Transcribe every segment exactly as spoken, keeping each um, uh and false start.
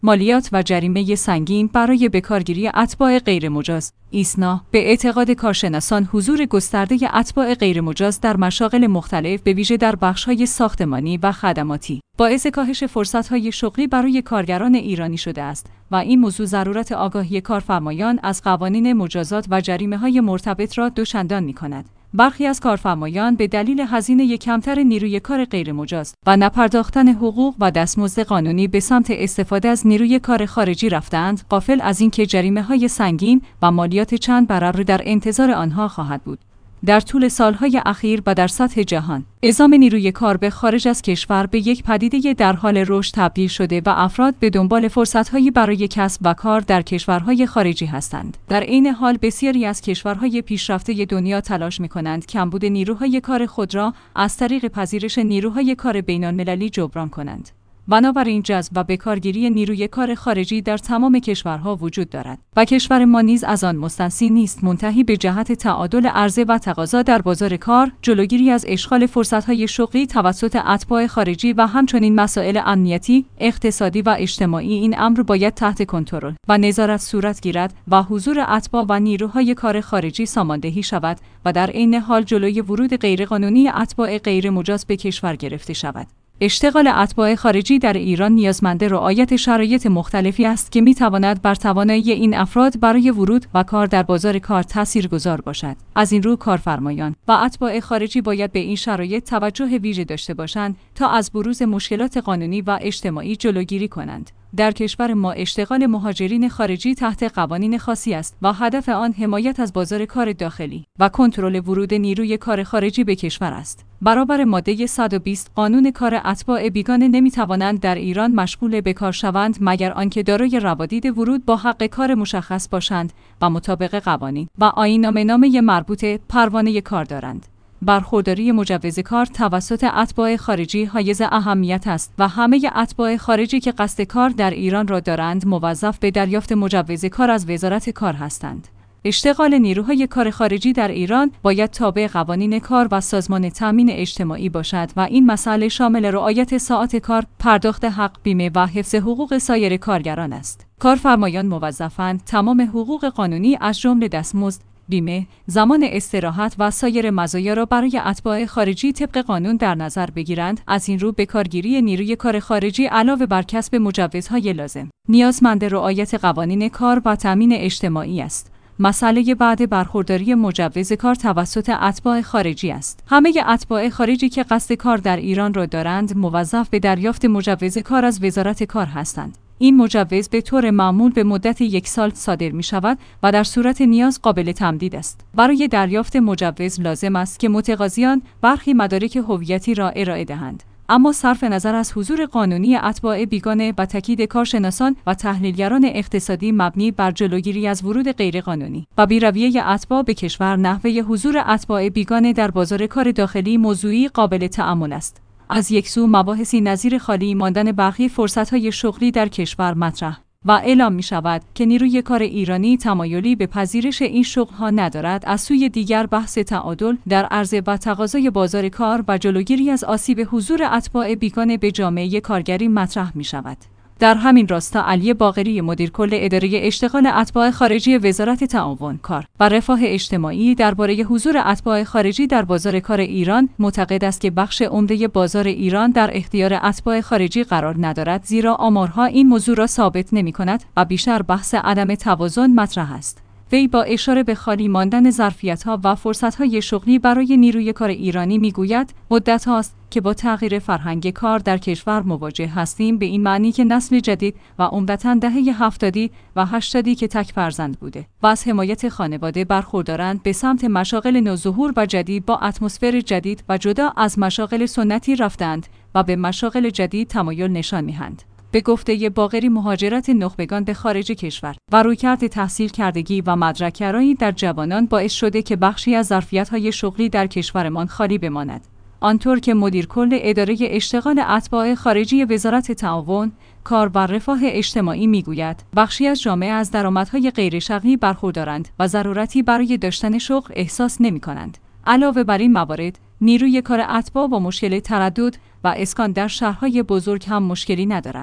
مالیات و جریمه سنگین برای بکارگیری اتباع غیرمجاز. ایسنا به اعتقاد کارشناسان حضور گسترده اتباع غیرمجاز در مشاغل مختلف به ویژه در بخش‌های ساختمانی و خدماتی باعث کاهش فرصت‌های شغلی برای کارگران ایرانی شده است و این موضوع ضرورت آگاهی کارفرمایان از قوانین مجازات و جریمه‌های مرتبط را دوچندان می‌کند. برخی از کارفرمایان به دلیل هزینه کمتر نیروی کار غیرمجاز و نپرداختن حقوق و دستمزد قانونی به سمت استفاده از نیروی کار خارجی رفتند، غافل از اینکه جریمه‌های سنگین و مالیات چند برابر در انتظار آنها خواهد بود. در طول سالهای اخیر و در سطح جهان، اعزام نیروی کار به خارج از کشور به یک پدیده در حال رشد تبدیل شده و افراد به دنبال فرصت‌هایی برای کسب و کار در کشورهای خارجی هستند. در این حال بسیاری از کشورهای پیشرفته دنیا تلاش می‌کنند کمبود نیروهای کار خود را از طریق پذیرش نیروهای کار بین‌المللی جبران کنند. بنابراین جذب و بکارگیری نیروی کار خارجی در تمام کشورها وجود دارد و کشور ما نیز از آن مستثنی نیست. منتهی به جهت تعادل عرضه و تقاضا در بازار کار، جلوگیری از اشغال فرصت‌های شغلی توسط اتباع خارجی و همچنین مسائل امنیتی، اقتصادی و اجتماعی، این امر باید تحت کنترل و نظارت صورت گیرد و حضور اتباع و نیروهای کار خارجی ساماندهی شود و در عین حال جلوی ورود غیرقانونی اتباع غیرمجاز به کشور گرفته شود. اشتغال اتباع خارجی در ایران نیازمند رعایت شرایط مختلفی است که می‌تواند بر توانایی این افراد برای ورود و کار در بازار کار تاثیرگذار باشد. از این رو کارفرمایان و اتباع خارجی باید به این شرایط توجه ویژه داشته باشند تا از بروز مشکلات قانونی و اجتماعی جلوگیری کنند. در کشور ما اشتغال مهاجرین خارجی تحت قوانین خاصی است و هدف آن حمایت از بازار کار داخلی و کنترل ورود نیروی کار خارجی به کشور است. برابر ماده صد و بیست قانون کار، اتباع بیگانه نمی‌توانند در ایران مشغول به کار شوند مگر آنکه دارای روادید ورود با حق کار مشخص باشند و مطابق قوانین و آیین‌نامه‌نامه مربوطه پروانه کار دارند. برخورداری مجوز کار توسط اتباع خارجی حایز اهمیت است و همه اتباع خارجی که قصد کار در ایران را دارند موظف به دریافت مجوز کار از وزارت کار هستند. اشتغال نیروهای کار خارجی در ایران باید تابع قوانین کار و سازمان تامین اجتماعی باشد و این مسئله شامل رعایت ساعات کار، پرداخت حق بیمه و حفظ حقوق سایر کارگران است. کارفرمایان موظفند تمام حقوق قانونی از جمله دستمزد، بیمه، زمان استراحت و سایر مزایا را برای اتباع خارجی طبق قانون در نظر بگیرند. از این رو بکارگیری نیروی کار خارجی علاوه بر کسب مجوزهای لازم، نیازمند رعایت قوانین کار و تامین اجتماعی است. مسئله بعد برخورداری مجوز کار توسط اتباع خارجی است. همه اتباع خارجی که قصد کار در ایران را دارند موظف به دریافت مجوز کار از وزارت کار هستند. این مجوز به طور معمول به مدت یک سال صادر می شود و در صورت نیاز قابل تمدید است. برای دریافت مجوز لازم است که متقاضیان برخی مدارک هویتی را ارائه دهند. اما صرف نظر از حضور قانونی اتباع بیگانه و تاکید کارشناسان و تحلیلگران اقتصادی مبنی بر جلوگیری از ورود غیرقانونی و بی‌رویه اتباع به کشور، نحوه حضور اتباع بیگانه در بازار کار داخلی موضوعی قابل تأمل است. از یک سو مباحثی نظیر خالی ماندن برخی فرصت‌های شغلی در کشور مطرح و اعلام می شود که نیروی کار ایرانی تمایلی به پذیرش این شغل‌ها ندارد. از سوی دیگر بحث تعادل در عرضه و تقاضای بازار کار و جلوگیری از آسیب حضور اتباع بیگانه به جامعه کارگری مطرح می شود. در همین راستا علی باقری، مدیر کل اداره اشتغال اتباع خارجی وزارت تعاون، کار و رفاه اجتماعی، درباره حضور اتباع خارجی در بازار کار ایران معتقد است که بخش عمده بازار ایران در اختیار اتباع خارجی قرار ندارد، زیرا آمارها این موضوع را ثابت نمی‌کند و بیشتر بحث عدم توازن مطرح است. وی با اشاره به خالی ماندن ظرفیت‌ها و فرصت‌های شغلی برای نیروی کار ایرانی می‌گوید مدت هاست که با تغییر فرهنگ کار در کشور مواجه هستیم، به این معنی که نسل جدید و عمدتاً دهه هفتادی و هشتادی که تک فرزند بوده و از حمایت خانواده برخوردارند به سمت مشاغل نوظهور و جدید با اتمسفر جدید و جدا از مشاغل سنتی رفتند و به مشاغل جدید تمایل نشان می‌دهند. به گفته باقری، مهاجرت نخبگان به خارج کشور و رویکرد تحصیل کردگی و مدرک‌گرایی در جوانان باعث شده که بخشی از ظرفیت‌های شغلی در کشورمان خالی بماند. آنطور که مدیر کل اداره اشتغال اتباع خارجی وزارت تعاون، کار و رفاه اجتماعی میگوید بخشی از جامعه از درآمدهای غیر شرعی برخوردارند و ضرورتی برای داشتن شغل احساس نمی‌کنند. علاوه بر این موارد، نیروی کار اتباع با مشکل تردد و اسکان در شهرهای بزرگ هم مشکلی ندارند.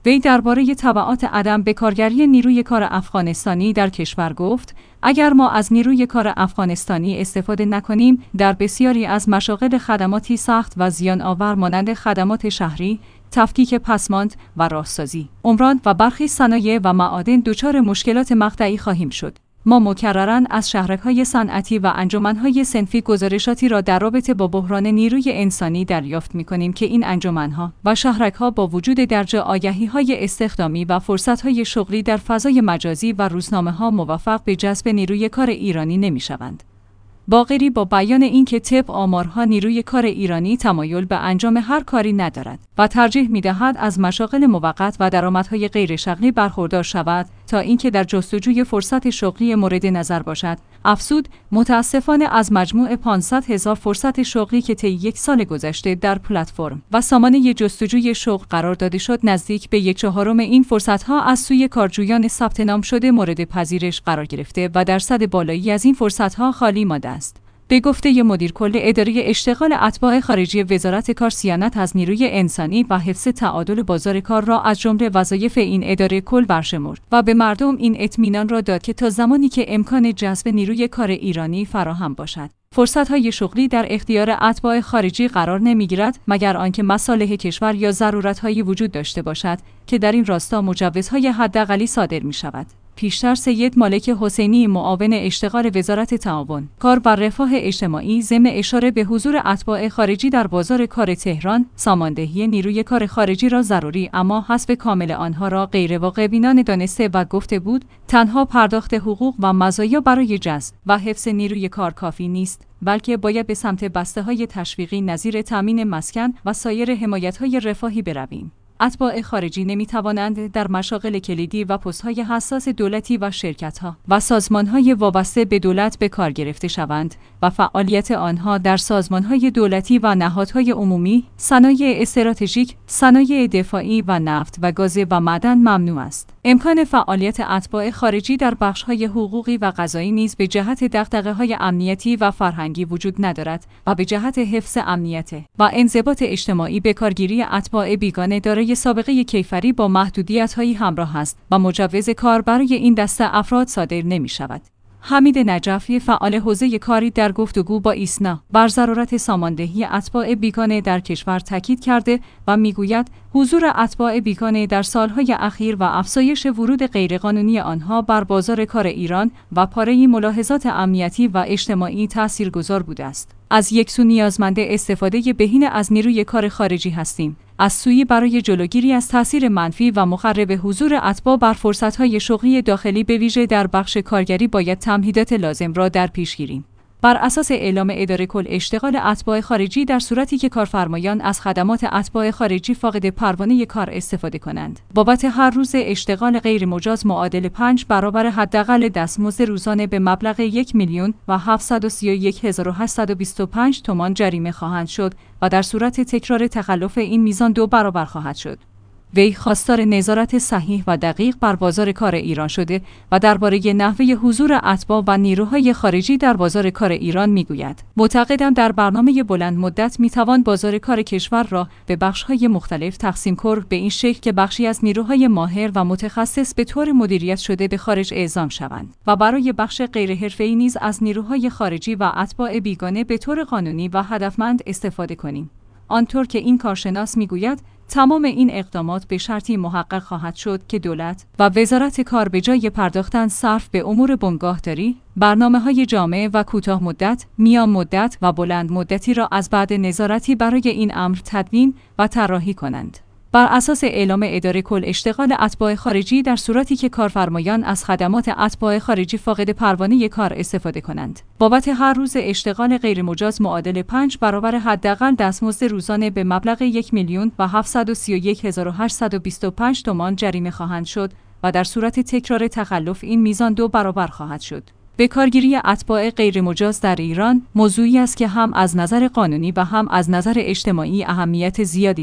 وی درباره تبعات عدم بکارگیری نیروی کار افغانستانی در کشور گفت: اگر ما از نیروی کار افغانستانی استفاده نکنیم، در بسیاری از مشاغل خدماتی سخت و زیان آور مانند خدمات شهری، تفکیک پسماند و راهسازی، عمران و برخی صنایع و معادن دچار مشکلات مقطعی خواهیم شد. ما مکرراً از شهرک‌های صنعتی و انجمن‌های صنفی گزارشاتی را در رابطه با بحران نیروی انسانی دریافت می‌کنیم که این انجمن‌ها و شهرک‌ها با وجود درجه آگهی‌های استخدامی و فرصت‌های شغلی در فضای مجازی و روزنامه‌ها موفق به جذب نیروی کار ایرانی نمی‌شوند. باقری با بیان اینکه طبق آمارها نیروی کار ایرانی تمایل به انجام هر کاری ندارد و ترجیح می‌دهد از مشاغل موقت و درآمدهای غیر شغلی برخوردار شود تا اینکه در جستجوی فرصت شغلی مورد نظر باشد، افزود: متاسفانه از مجموع پانصد هزار فرصت شغلی که طی یک سال گذشته در پلتفرم و سامانه جستجوی شغل قرار داده شد، نزدیک به یک چهارم این فرصت‌ها از سوی کارجویان ثبت نام شده مورد پذیرش قرار گرفته و درصد بالایی از این فرصت‌ها خالی مانده است. به گفته مدیر کل اداره اشتغال اتباع خارجی وزارت کار، صیانت از نیروی انسانی و حفظ تعادل بازار کار را از جمله وظایف این اداره کل برشمرد و به مردم این اطمینان را داد که تا زمانی که امکان جذب نیروی کار ایرانی فراهم باشد، فرصت‌های شغلی در اختیار اتباع خارجی قرار نمی‌گیرد مگر آنکه مصالح کشور یا ضرورت‌هایی وجود داشته باشد که در این راستا مجوزهای حداقلی صادر می‌شود. پیشتر سید مالک حسینی، معاون اشتغال وزارت تعاون، کار و رفاه اجتماعی، ضمن اشاره به حضور اتباع خارجی در بازار کار تهران، ساماندهی نیروی کار خارجی را ضروری اما حذف کامل آنها را غیر واقع بینانه دانسته و گفته بود تنها پرداخت حقوق و مزایا برای جذب و حفظ نیروی کار کافی نیست، بلکه باید به سمت بسته‌های تشویقی نظیر تامین مسکن و سایر حمایت‌های رفاهی برویم. اتباع خارجی نمی‌توانند در مشاغل کلیدی و پست‌های حساس دولتی و شرکت‌ها و سازمان‌های وابسته به دولت به کار گرفته شوند و فعالیت آنها در سازمان‌های دولتی و نهادهای عمومی، صنایع استراتژیک، صنایع دفاعی و نفت و گاز و معدن ممنوع است. امکان فعالیت اتباع خارجی در بخش‌های حقوقی و قضایی نیز به جهت دغدغه‌های امنیتی و فرهنگی وجود ندارد و به جهت حفظ امنیت و انضباط اجتماعی به کارگیری اتباع بیگانه دارای سابقه کیفری با محدودیت‌هایی همراه است و مجوز کار برای این دسته افراد صادر نمی‌شود. حمید نجفی، فعال حوزه کاری، در گفتگو با ایسنا بر ضرورت ساماندهی اتباع بیگانه در کشور تاکید کرده و میگوید حضور اتباع بیگانه در سالهای اخیر و افزایش ورود غیرقانونی آنها بر بازار کار ایران و پاره‌ای ملاحظات امنیتی و اجتماعی تاثیرگذار بوده است. از یک سو نیازمند استفاده بهینه از نیروی کار خارجی هستیم، از سوی برای جلوگیری از تاثیر منفی و مخرب حضور اتباع بر فرصت‌های شغلی داخلی به ویژه در بخش کارگری باید تمهیدات لازم را در پیش گیریم. بر اساس اعلام اداره کل اشتغال اتباع خارجی، در صورتی که کارفرمایان از خدمات اتباع خارجی فاقد پروانه کار استفاده کنند، بابت هر روز اشتغال غیر مجاز معادل پنج برابر حداقل دستمزد روزانه به مبلغ یک میلیون و هفتصد و سی و یک هزار و هشتصد و بیست و پنج تومان جریمه خواهند شد و در صورت تکرار تخلف این میزان دو برابر خواهد شد. وی خواستار نظارت صحیح و دقیق بر بازار کار ایران شده و درباره نحوه حضور اتباع و نیروهای خارجی در بازار کار ایران میگوید: معتقدم در برنامه بلند مدت میتوان بازار کار کشور را به بخش‌های مختلف تقسیم کرد، به این شکل که بخشی از نیروهای ماهر و متخصص به طور مدیریت شده به خارج اعزام شوند و برای بخش غیر حرفه‌ای نیز از نیروهای خارجی و اتباع بیگانه به طور قانونی و هدفمند استفاده کنیم. آنطور که این کارشناس میگوید تمام این اقدامات به شرطی محقق خواهد شد که دولت و وزارت کار به جای پرداختن صرف به امور بنگاهداری، برنامه‌های جامع و کوتاه مدت، میان مدت و بلند مدتی را از بعد نظارتی برای این امر تدوین و طراحی کنند. بر اساس اعلام اداره کل اشتغال اتباع خارجی، در صورتی که کارفرمایان از خدمات اتباع خارجی فاقد پروانه کار استفاده کنند، بابت هر روز اشتغال غیر مجاز معادل پنج برابر حداقل دستمزد روزانه به مبلغ یک میلیون و هفتصد و سی و یک هزار و هشتصد و بیست و پنج تومان جریمه خواهند شد و در صورت تکرار تخلف این میزان دو برابر خواهد شد. بکارگیری اتباع غیر مجاز در ایران موضوعی است که هم از نظر قانونی و هم از نظر اجتماعی اهمیت زیادی دارد.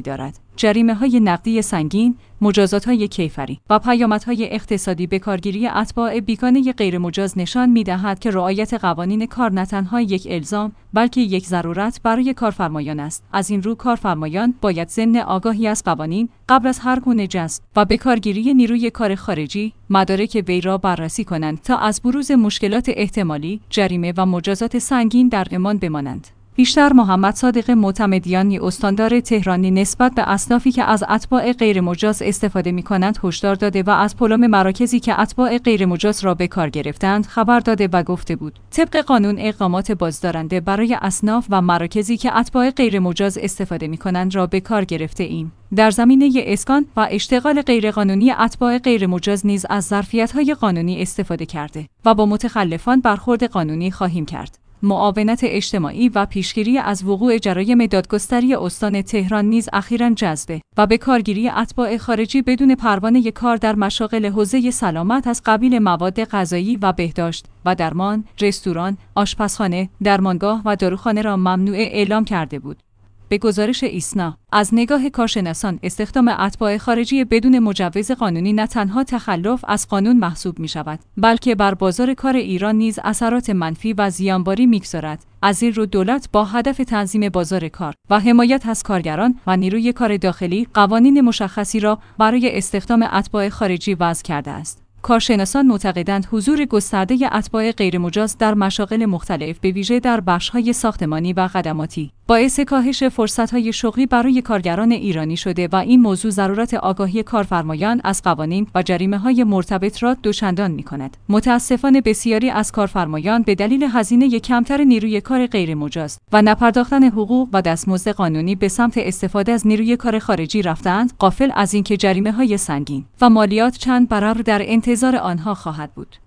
جریمه‌های نقدی سنگین، مجازات‌های کیفری و پیامدهای اقتصادی به کارگیری اتباع بیگانه غیرمجاز نشان می‌دهد که رعایت قوانین کار نه تنها یک الزام بلکه یک ضرورت برای کارفرمایان است. از این رو کارفرمایان باید ضمن آگاهی از قوانین قبل از هر گونه جذب و به کارگیری نیروی کار خارجی مدارک وی را بررسی کنند تا از بروز مشکلات احتمالی، جریمه و مجازات سنگین در امان بمانند. بیشتر محمد صادق معتمدیان استاندار تهرانی نسبت به اصنافی که از اتباع غیرمجاز استفاده می‌کنند هشدار داده و از پلم مراکزی که اتباع غیرمجاز را به کار گرفتند خبر داده و گفته بود طبق قانون اقامات بازدارنده برای اصناف و مراکزی که اتباع غیرمجاز استفاده می‌کنند را به کار گرفته ایم. در زمینه اسکان و اشتغال غیرقانونی اتباع غیرمجاز نیز از ظرفیت‌های قانونی استفاده کرده و با متخلفان برخورد قانونی خواهیم کرد. معاونت اجتماعی و پیشگیری از وقوع جرایم دادگستری استان تهران نیز اخیراً جذب و به کارگیری اتباع خارجی بدون پروانه کار در مشاغل حوزه سلامت از قبیل مواد غذایی و بهداشت و درمان، رستوران، آشپزخانه، درمانگاه و داروخانه را ممنوع اعلام کرده بود. به گزارش ایسنا، از نگاه کارشناسان استخدام اتباع خارجی بدون مجوز قانونی نه تنها تخلف از قانون محسوب می شود، بلکه بر بازار کار ایران نیز اثرات منفی و زیانباری می‌گذارد. از این رو دولت با هدف تنظیم بازار کار و حمایت از کارگران و نیروی کار داخلی قوانین مشخصی را برای استخدام اتباع خارجی وضع کرده است. کارشناسان معتقدند حضور گسترده اتباع غیرمجاز در مشاغل مختلف به ویژه در بخش‌های ساختمانی و خدماتی باعث کاهش فرصت‌های شغلی برای کارگران ایرانی شده و این موضوع ضرورت آگاهی کارفرمایان از قوانین و جریمه‌های مرتبط را دوچندان می‌کند. متأسفانه بسیاری از کارفرمایان به دلیل هزینه کمتر نیروی کار غیرمجاز و نپرداختن حقوق و دستمزد قانونی به سمت استفاده از نیروی کار خارجی رفتند، غافل از اینکه جریمه‌های سنگین و مالیات چند برابر در انتظار آنها خواهد بود.